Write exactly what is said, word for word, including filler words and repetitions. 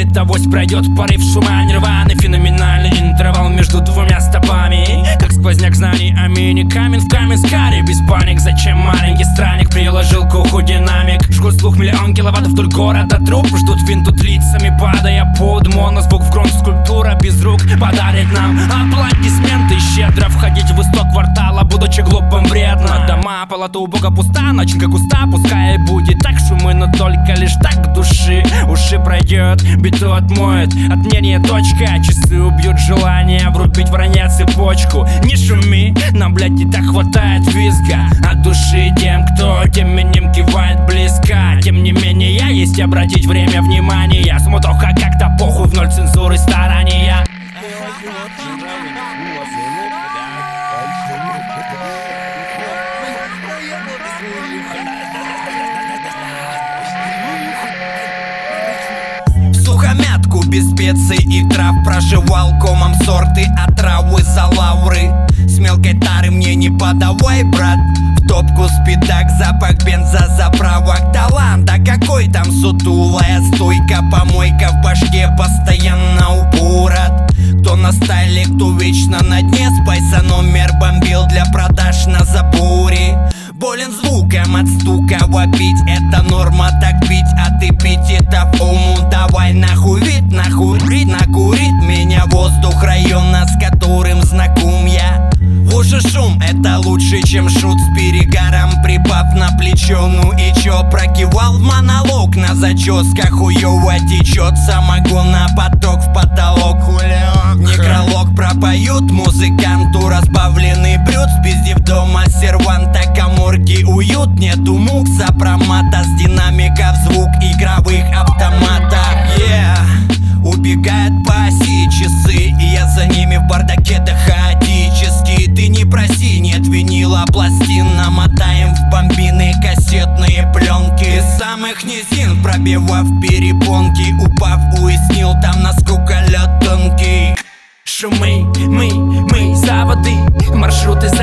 Выстрелит, авось пройдет порыв шума. Нирваны, феноменальный интервал между двумя стопами. Как сквозняк знаний о мини. Камень в камень скари, без паник. Зачем маленький странник приложил к уху динамик? Жгут слух миллион киловаттов вдоль города. Труп ждут вин тут лицами, падая под монозвук. В грунт скульптура без рук подарит нам аплодисменты. Щедро входить в исток квартала, будучи глупым, вредно. Дома, палата у бога пуста, начинка густа. Пускай будет так шумы, но только лишь так души. Уши пройдет, биту отмоет, от мнения точка. Часы убьют желание врубить вранье цепочку. Не шуми, нам, блядь, не так хватает визга от души тем, кто тем именем кивает близко. Тем не менее, я есть обратить время внимания. Смутоха как-то похуй, в ноль цензуры старания. Сухомятку без специй и трав проживал комом сорты отравы за лавры. С мелкой тары мне не подавай, брат. В топку спидак, запах бенза, заправок. Талант, а какой там сутулая стойка? Помойка в башке постоянно упорот. Кто на стайле, кто вечно на дне. Спайса номер бомбил для продаж на заборе. Болен звуком от стука, вопить это норма, так пить от эпитетов уму. Давай нахуй вид, нахуй рит, накурит меня воздух района, с которым знаком я. В уши шум, это лучше, чем шут с перегаром, припав на плечо. Ну и чё, прокивал в монолог, на зачёсках хуёво течет самогон, на поток в потолок. Хулиок, некролог пропоют музыканту, разбавленный брют, спиздив дома серванта. Каморки уют, нету мук, сопромата, с динамиков звук игровых автоматов. Yeah. Убегает по оси часы, и я за ними в бардаке, да хаотически. Ты не проси, нет винила, пластин намотаем в бомбины кассетные пленки. Из самых низин, пробивав перепонки, упав, уяснил там, насколько лед тонкий. Шумы, мы, мы за воды, маршруты за